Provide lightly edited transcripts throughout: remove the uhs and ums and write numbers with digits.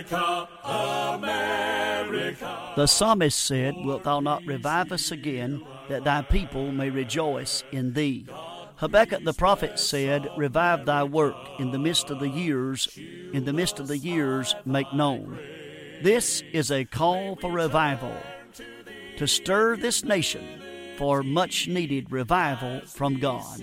America, America. The psalmist said, "Wilt thou not revive us again, that thy people may rejoice in thee?" Habakkuk the prophet said, "Revive thy work in the midst of the years, make known." This is a call for revival, to stir this nation for much needed revival from God.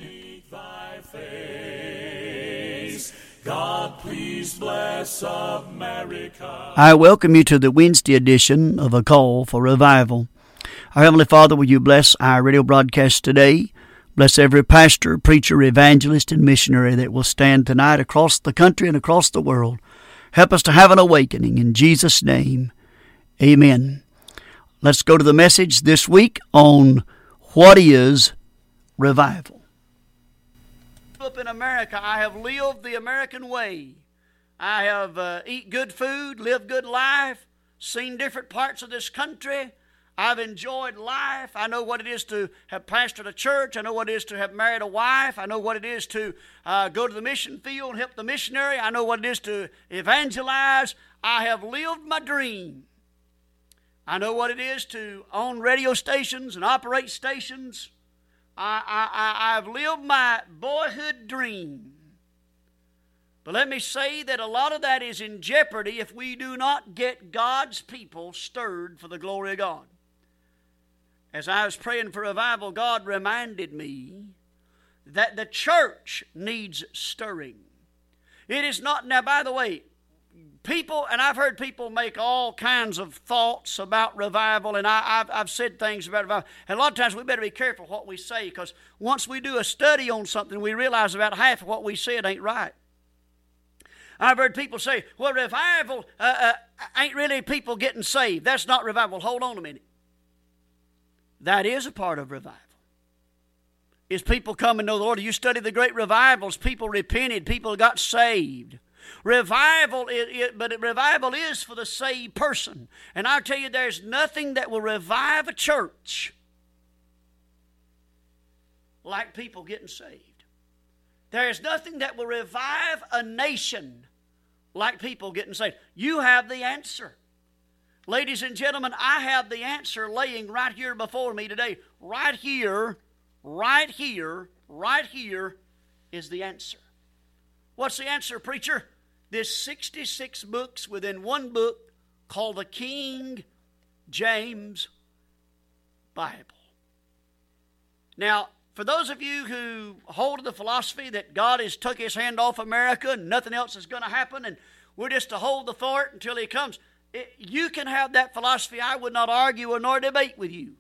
God, please bless America. I welcome you to the Wednesday edition of A Call for Revival. Our Heavenly Father, will you bless our radio broadcast today? Bless every pastor, preacher, evangelist, and missionary that will stand tonight across the country and across the world. Help us to have an awakening. In Jesus' name, amen. Let's go to the message this week on what is revival. Up in America, I have lived the American way. I have eat good food, lived good life, seen different parts of this country. I've enjoyed life. I know what it is to have pastored a church. I know what it is to have married a wife. I know what it is to go to the mission field and help the missionary. I know what it is to evangelize. I have lived my dream. I know what it is to own radio stations and operate stations. I've lived my boyhood dream. But let me say that a lot of that is in jeopardy if we do not get God's people stirred for the glory of God. As I was praying for revival, God reminded me that the church needs stirring. It is not, now by the way, people, and I've heard people make all kinds of thoughts about revival, and I've said things about revival. And a lot of times we better be careful what we say, because once we do a study on something, we realize about half of what we said ain't right. I've heard people say, well, revival ain't really people getting saved. That's not revival. Hold on a minute. That is a part of revival. Is people come and know the Lord. You study the great revivals, people repented, people got saved. Revival is for the saved person. And I'll tell you, there's nothing that will revive a church like people getting saved. There's nothing that will revive a nation like people getting saved. You have the answer. Ladies and gentlemen, I have the answer laying right here before me today. Right here is the answer. What's the answer, preacher? There's 66 books within one book called the King James Bible. Now, for those of you who hold to the philosophy that God has took his hand off America and nothing else is going to happen and we're just to hold the fort until he comes, you can have that philosophy. I would not argue or nor debate with you.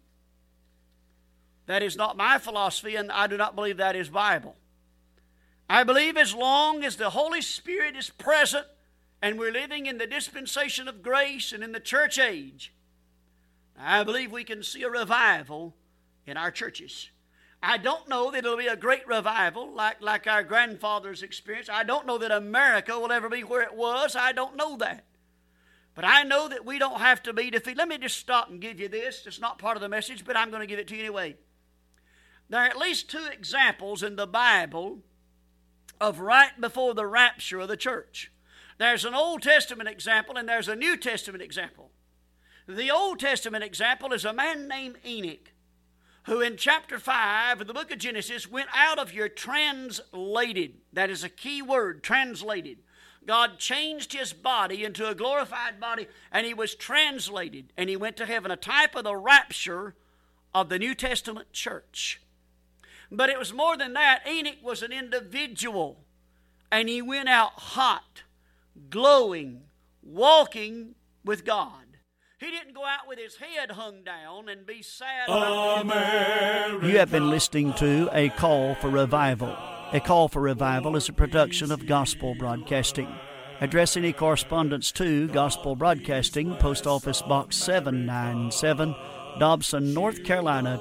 That is not my philosophy, and I do not believe that is Bible. I believe as long as the Holy Spirit is present and we're living in the dispensation of grace and in the church age, I believe we can see a revival in our churches. I don't know that it'll be a great revival like our grandfathers experienced. I don't know that America will ever be where it was. I don't know that. But I know that we don't have to be defeated. Let me just stop and give you this. It's not part of the message, but I'm going to give it to you anyway. There are at least two examples in the Bible of right before the rapture of the church. There's an Old Testament example and there's a New Testament example. The Old Testament example is a man named Enoch, who in chapter 5 of the book of Genesis went out of here translated. That is a key word, translated. God changed his body into a glorified body, and he was translated, and he went to heaven, a type of the rapture of the New Testament church. But it was more than that. Enoch was an individual, and he went out hot, glowing, walking with God. He didn't go out with his head hung down and be sad about it. You have been listening to A Call for Revival. A Call for Revival is a production of Gospel Broadcasting. Address any correspondence to Gospel Broadcasting, Post Office Box 797, Dobson, North Carolina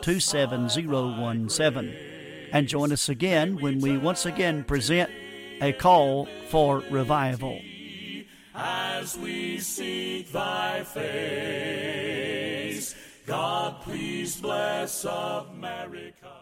27017. And join us again when we once again present A Call for Revival. As we seek thy face, God, please bless America.